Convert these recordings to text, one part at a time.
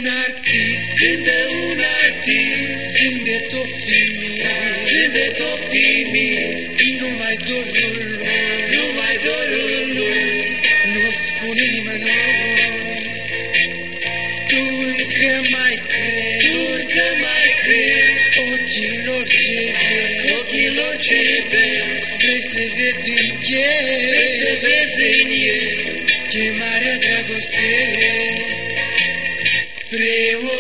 un artist, zâmbet optimist, numai dorul lui, nu spune nimănui. Tu încă mai crezi, ochilor ce vezi, vrei să vezi în el, chemarea dragostei. Spre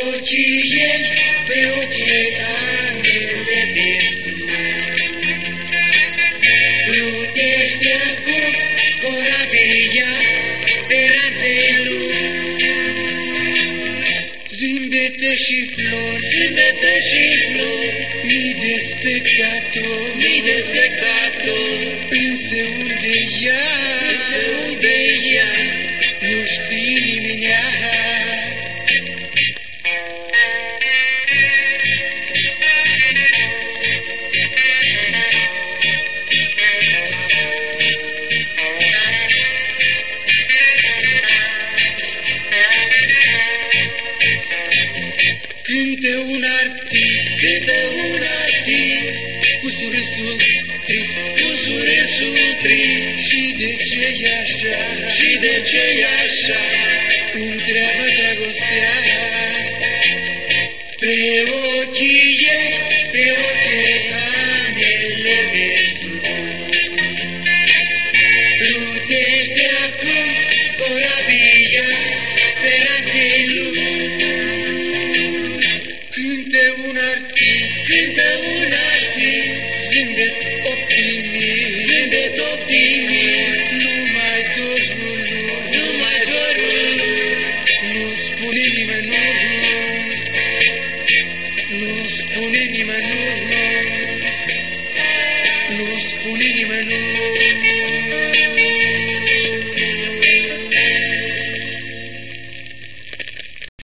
ochii anele vieții, plutește acum corabia speranței lui. Zâmbete și flori, mii de spectatori, însă unde ea, nu știe nimeni. Cântă un artist, cu surâsul trist, și de ce e așa, întreabă dragostea. Spre ochii anele vieții, plutește acum corabia speranței lui. Cântă un artist, zâmbet optimist, numai dorul lui, nu spune nimănui.